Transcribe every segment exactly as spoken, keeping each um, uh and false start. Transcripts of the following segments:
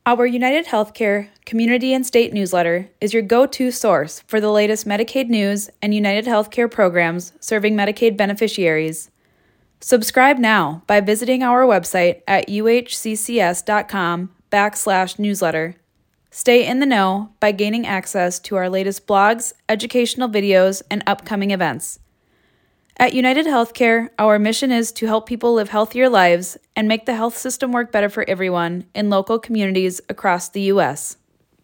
Our United Healthcare Community and State newsletter is your go-to source for the latest Medicaid news and United Healthcare programs serving Medicaid beneficiaries. Subscribe now by visiting our website at uhccs.com backslash newsletter. Stay in the know by gaining access to our latest blogs, educational videos, and upcoming events. At United Healthcare, our mission is to help people live healthier lives and make the health system work better for everyone in local communities across the U S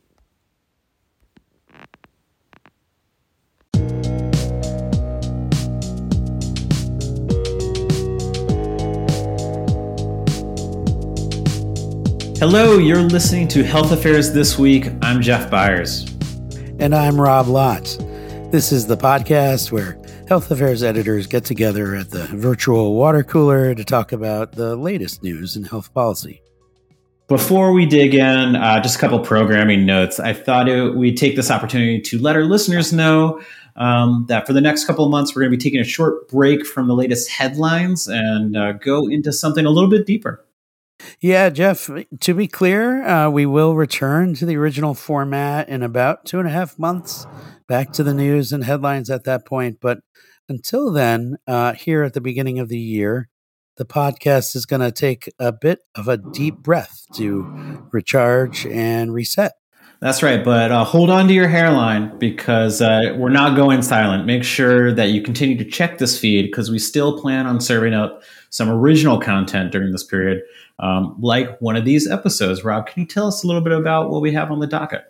Hello, you're listening to Health Affairs This Week. I'm Jeff Byers. And I'm Rob Lotz. This is the podcast where Health Affairs editors get together at the virtual water cooler to talk about the latest news in health policy. Before we dig in, uh, just a couple programming notes. I thought it, we'd take this opportunity to let our listeners know um, that for the next couple of months, we're going to be taking a short break from the latest headlines and uh, go into something a little bit deeper. Yeah, Jeff, to be clear, uh, we will return to the original format in about two and a half months, back to the news and headlines at that point. But until then, uh, here at the beginning of the year, the podcast is going to take a bit of a deep breath to recharge and reset. That's right, but uh, hold on to your hairline because uh, we're not going silent. Make sure that you continue to check this feed because we still plan on serving up some original content during this period, um, like one of these episodes. Rob, can you tell us a little bit about what we have on the docket?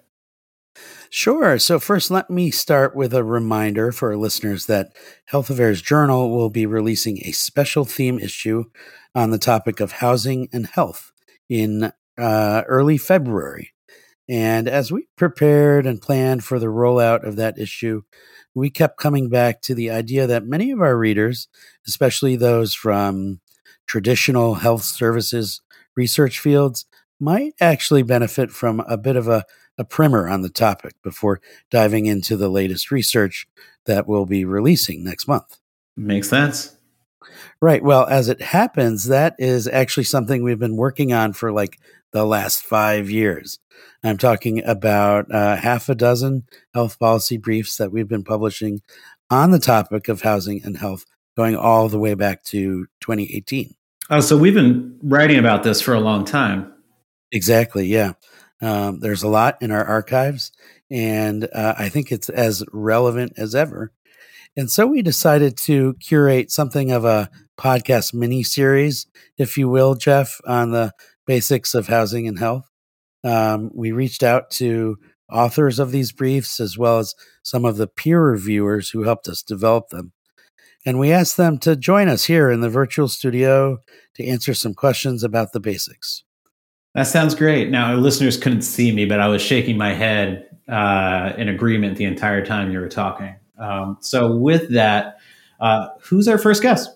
Sure. So first, let me start with a reminder for our listeners that Health Affairs Journal will be releasing a special theme issue on the topic of housing and health in uh, early February. And as we prepared and planned for the rollout of that issue, we kept coming back to the idea that many of our readers, especially those from traditional health services research fields, might actually benefit from a bit of a, a primer on the topic before diving into the latest research that we'll be releasing next month. Makes sense. Right. Well, as it happens, that is actually something we've been working on for like the last five years. I'm talking about uh, half a dozen health policy briefs that we've been publishing on the topic of housing and health going all the way back to twenty eighteen. Oh, so we've been writing about this for a long time. Exactly. Yeah. Um, there's a lot in our archives, and uh, I think it's as relevant as ever. And so we decided to curate something of a podcast mini series, if you will, Jeff, on the basics of housing and health. Um, we reached out to authors of these briefs as well as some of the peer reviewers who helped us develop them. And we asked them to join us here in the virtual studio to answer some questions about the basics. That sounds great. Now, our listeners couldn't see me, but I was shaking my head uh, in agreement the entire time you were talking. Um, so with that, uh, who's our first guest?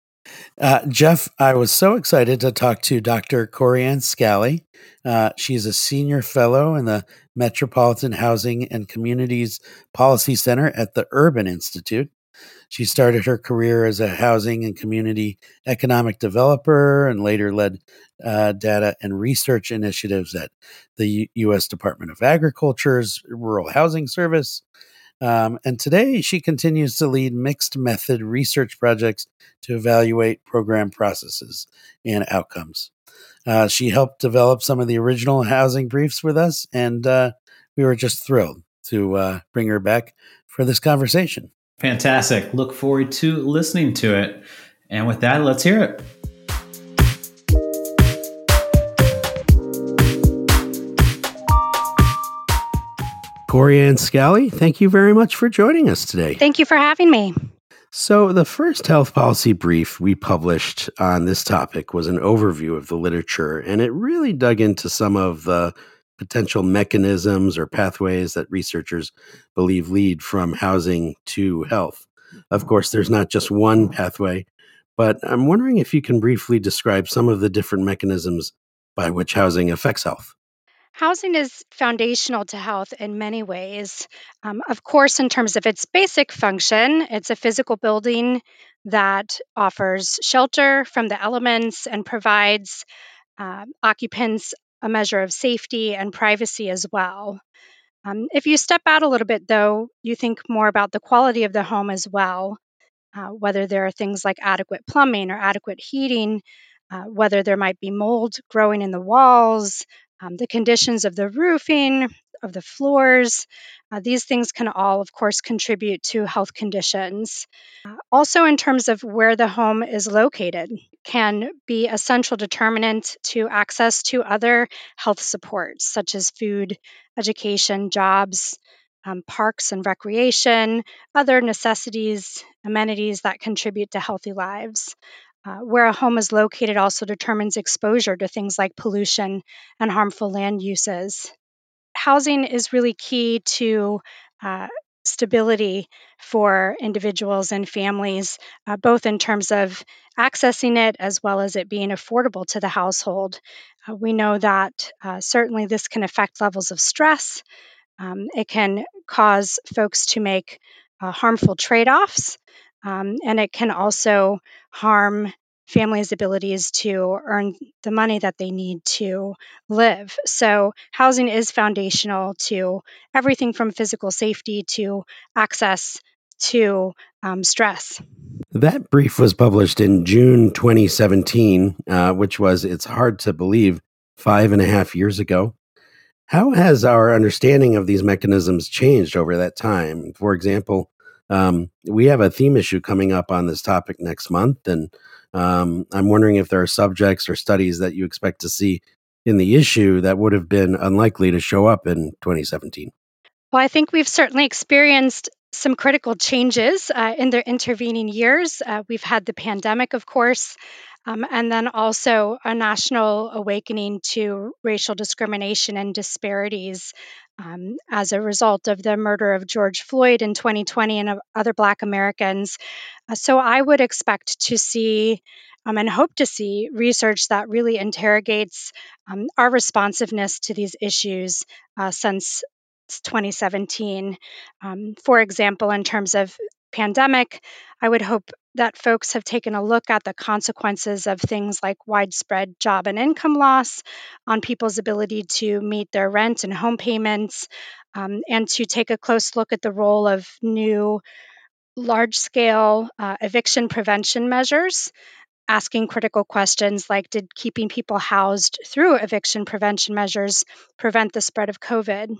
Uh, Jeff, I was so excited to talk to Doctor Corianne Scally. Uh, she's a senior fellow in the Metropolitan Housing and Communities Policy Center at the Urban Institute. She started her career as a housing and community economic developer and later led uh, data and research initiatives at the U- U.S. Department of Agriculture's Rural Housing Service. Um, and today she continues to lead mixed method research projects to evaluate program processes and outcomes. Uh, she helped develop some of the original housing briefs with us, and uh, we were just thrilled to uh, bring her back for this conversation. Fantastic. Look forward to listening to it. And with that, let's hear it. Corianne Scally, thank you very much for joining us today. Thank you for having me. So the first health policy brief we published on this topic was an overview of the literature, and it really dug into some of the potential mechanisms or pathways that researchers believe lead from housing to health. Of course, there's not just one pathway, but I'm wondering if you can briefly describe some of the different mechanisms by which housing affects health. Housing is foundational to health in many ways. Um, of course, in terms of its basic function, it's a physical building that offers shelter from the elements and provides uh, occupants a measure of safety and privacy as well. Um, if you step out a little bit, though, you think more about the quality of the home as well, uh, whether there are things like adequate plumbing or adequate heating, uh, whether there might be mold growing in the walls, um, the conditions of the roofing, of the floors. Uh, these things can all, of course, contribute to health conditions. Uh, also, in terms of where the home is located, can be a central determinant to access to other health supports, such as food, education, jobs, um, parks and recreation, other necessities, amenities that contribute to healthy lives. Uh, where a home is located also determines exposure to things like pollution and harmful land uses. Housing is really key to uh, stability for individuals and families, uh, both in terms of accessing it as well as it being affordable to the household. Uh, we know that uh, certainly this can affect levels of stress. Um, it can cause folks to make uh, harmful trade offs, um, and it can also harm families' abilities to earn the money that they need to live. So, housing is foundational to everything from physical safety to access to um, stress. That brief was published in June twenty seventeen, uh, which was, it's hard to believe, five and a half years ago. How has our understanding of these mechanisms changed over that time? For example, um, we have a theme issue coming up on this topic next month, and um, I'm wondering if there are subjects or studies that you expect to see in the issue that would have been unlikely to show up in twenty seventeen. Well, I think we've certainly experienced some critical changes uh, in the intervening years. Uh, we've had the pandemic, of course, um, and then also a national awakening to racial discrimination and disparities um, as a result of the murder of George Floyd in twenty twenty and of other Black Americans. Uh, so I would expect to see um, and hope to see research that really interrogates um, our responsiveness to these issues uh, since twenty seventeen. Um, for example, in terms of pandemic, I would hope that folks have taken a look at the consequences of things like widespread job and income loss on people's ability to meet their rent and home payments, um, and to take a close look at the role of new large scale uh, eviction prevention measures, asking critical questions like, did keeping people housed through eviction prevention measures prevent the spread of COVID?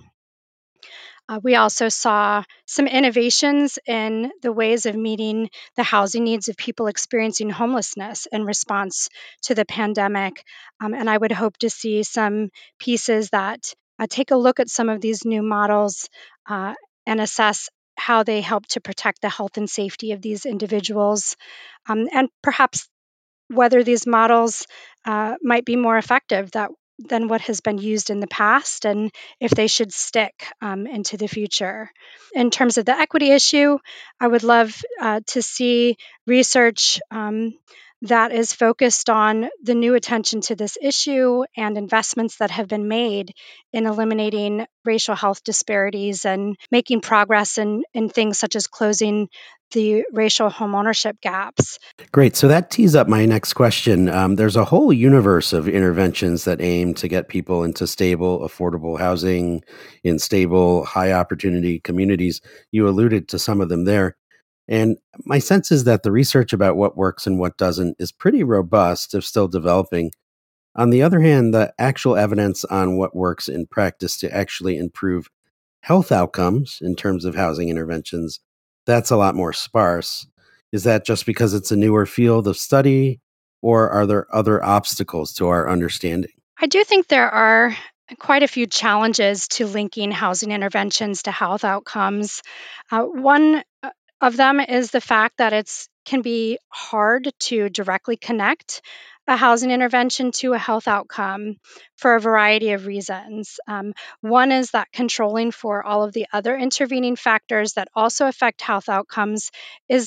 Uh, we also saw some innovations in the ways of meeting the housing needs of people experiencing homelessness in response to the pandemic. Um, and I would hope to see some pieces that uh, take a look at some of these new models uh, and assess how they help to protect the health and safety of these individuals, um, and perhaps whether these models uh, might be more effective that, than what has been used in the past, and if they should stick um, into the future. In terms of the equity issue, I would love uh, to see research um, that is focused on the new attention to this issue and investments that have been made in eliminating racial health disparities and making progress in, in things such as closing the racial homeownership gaps. Great. So that tees up my next question. Um, there's a whole universe of interventions that aim to get people into stable, affordable housing in stable, high opportunity communities. You alluded to some of them there. And my sense is that the research about what works and what doesn't is pretty robust, if still developing. On the other hand, the actual evidence on what works in practice to actually improve health outcomes in terms of housing interventions, that's a lot more sparse. Is that just because it's a newer field of study, or are there other obstacles to our understanding? I do think there are quite a few challenges to linking housing interventions to health outcomes. Uh, one uh, of them is the fact that it's can be hard to directly connect a housing intervention to a health outcome for a variety of reasons. Um, one is that controlling for all of the other intervening factors that also affect health outcomes is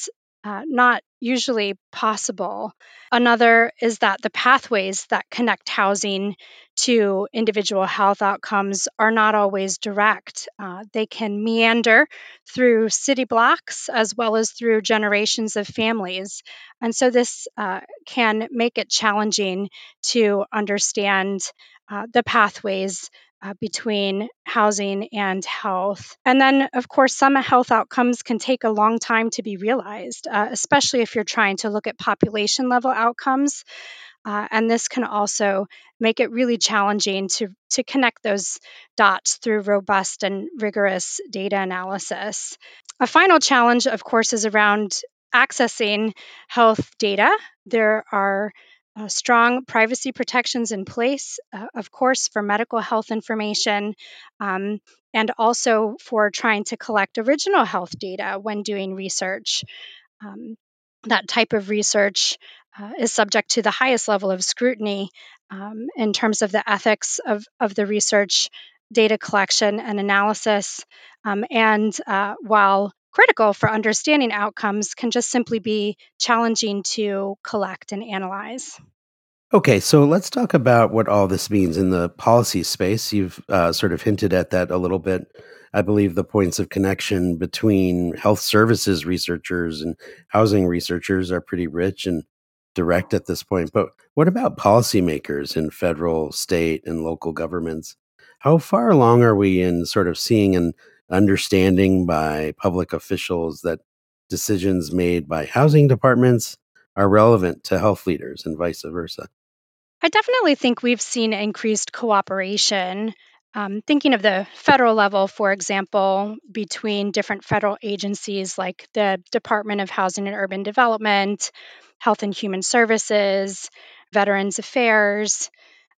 uh, not usually possible. Another is that the pathways that connect housing to individual health outcomes are not always direct. Uh, they can meander through city blocks as well as through generations of families. And so this uh, can make it challenging to understand uh, the pathways uh, between housing and health. And then, of course, some health outcomes can take a long time to be realized, uh, especially if you're trying to look at population level outcomes. Uh, and this can also make it really challenging to, to connect those dots through robust and rigorous data analysis. A final challenge, of course, is around accessing health data. There are uh, strong privacy protections in place, uh, of course, for medical health information, um, and also for trying to collect original health data when doing research. Um, that type of research uh, is subject to the highest level of scrutiny um, in terms of the ethics of, of the research, data collection, and analysis. Um, and uh, while critical for understanding outcomes, can just simply be challenging to collect and analyze. Okay, so let's talk about what all this means in the policy space. You've uh, sort of hinted at that a little bit. I believe the points of connection between health services researchers and housing researchers are pretty rich and direct at this point. But what about policymakers in federal, state, and local governments? How far along are we in sort of seeing an understanding by public officials that decisions made by housing departments are relevant to health leaders and vice versa? I definitely think we've seen increased cooperation. Um, thinking of the federal level, for example, between different federal agencies like the Department of Housing and Urban Development, Health and Human Services, Veterans Affairs.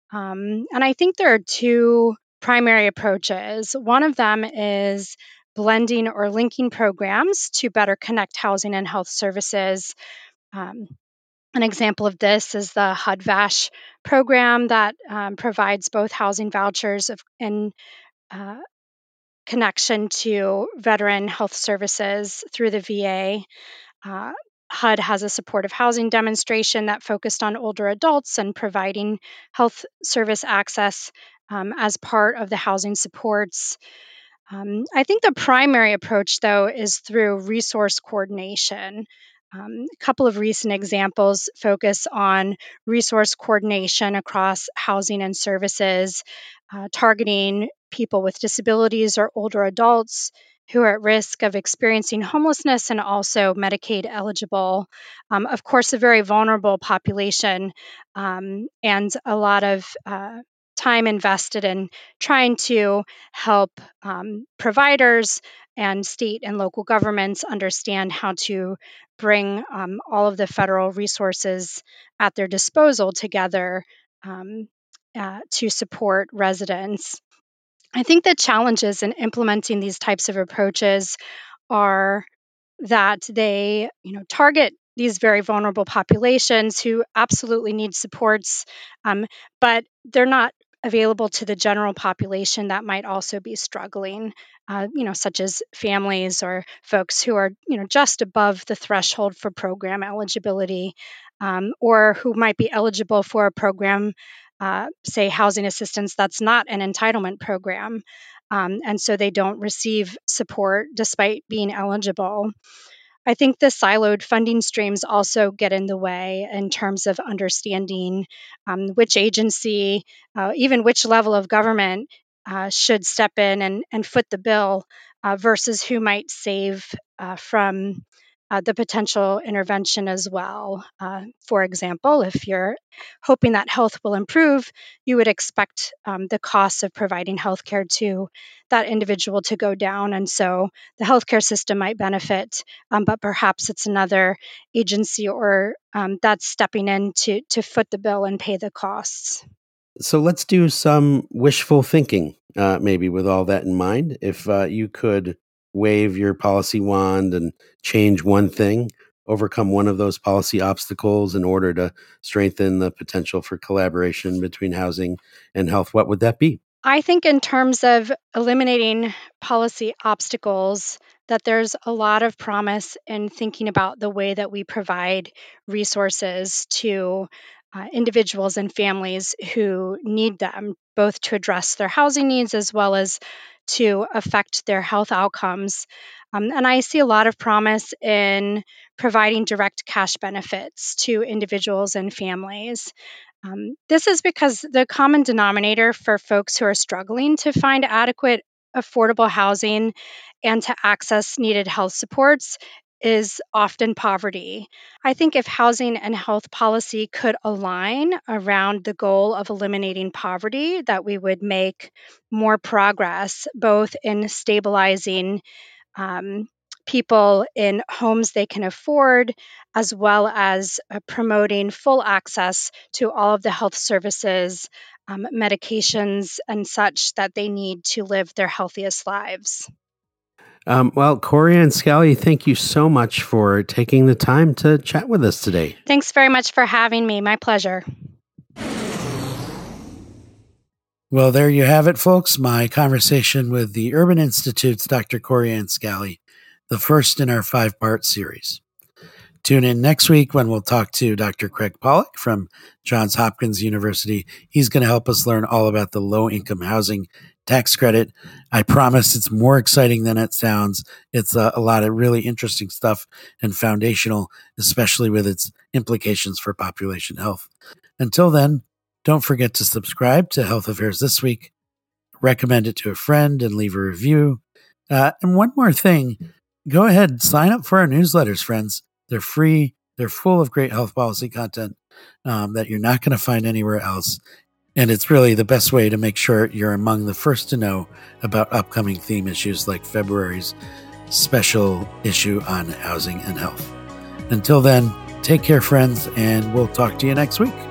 Um, and I think there are two primary approaches. One of them is blending or linking programs to better connect housing and health services. Um, an example of this is the H U D VASH program that um, provides both housing vouchers of, in uh, connection to veteran health services through the V A. Uh, H U D has a supportive housing demonstration that focused on older adults and providing health service access um, as part of the housing supports. Um, I think the primary approach, though, is through resource coordination. Um, a couple of recent examples focus on resource coordination across housing and services, uh, targeting people with disabilities or older adults who are at risk of experiencing homelessness and also Medicaid eligible. Um, of course, a very vulnerable population um, and a lot of uh, time invested in trying to help um, providers and state and local governments understand how to bring um, all of the federal resources at their disposal together um, uh, to support residents. I think the challenges in implementing these types of approaches are that they, you know, target these very vulnerable populations who absolutely need supports, um, but they're not available to the general population that might also be struggling, uh, you know, such as families or folks who are, you know, just above the threshold for program eligibility, um, or who might be eligible for a program, uh, say housing assistance that's not an entitlement program. Um, and so they don't receive support despite being eligible. I think the siloed funding streams also get in the way in terms of understanding um, which agency, uh, even which level of government uh, should step in and, and foot the bill uh, versus who might save uh, from uh, the potential intervention as well. Uh, for example, if you're hoping that health will improve, you would expect um, the costs of providing healthcare to that individual to go down. And so the healthcare system might benefit, um, but perhaps it's another agency or um, that's stepping in to, to foot the bill and pay the costs. So let's do some wishful thinking, uh, maybe with all that in mind. If uh, you could wave your policy wand and change one thing, overcome one of those policy obstacles in order to strengthen the potential for collaboration between housing and health, what would that be? I think in terms of eliminating policy obstacles, that there's a lot of promise in thinking about the way that we provide resources to uh, individuals and families who need them, both to address their housing needs as well as to affect their health outcomes. Um, and I see a lot of promise in providing direct cash benefits to individuals and families. Um, this is because the common denominator for folks who are struggling to find adequate, affordable housing and to access needed health supports is often poverty. I think if housing and health policy could align around the goal of eliminating poverty, that we would make more progress both in stabilizing um, people in homes they can afford, as well as uh, promoting full access to all of the health services, um, medications, and such that they need to live their healthiest lives. Um, well, Corianne Scally, thank you so much for taking the time to chat with us today. Thanks very much for having me. My pleasure. Well, there you have it, folks. My conversation with the Urban Institute's Doctor Corianne Scally, the first in our five-part series. Tune in next week when we'll talk to Doctor Craig Pollock from Johns Hopkins University. He's going to help us learn all about the low-income housing tax credit. I promise it's more exciting than it sounds. It's a, a lot of really interesting stuff and foundational, especially with its implications for population health. Until then, don't forget to subscribe to Health Affairs This Week, recommend it to a friend, and leave a review. Uh, and one more thing, go ahead and sign up for our newsletters, friends. They're free. They're full of great health policy content um, that you're not going to find anywhere else. And it's really the best way to make sure you're among the first to know about upcoming theme issues like February's special issue on housing and health. Until then, take care, friends, and we'll talk to you next week.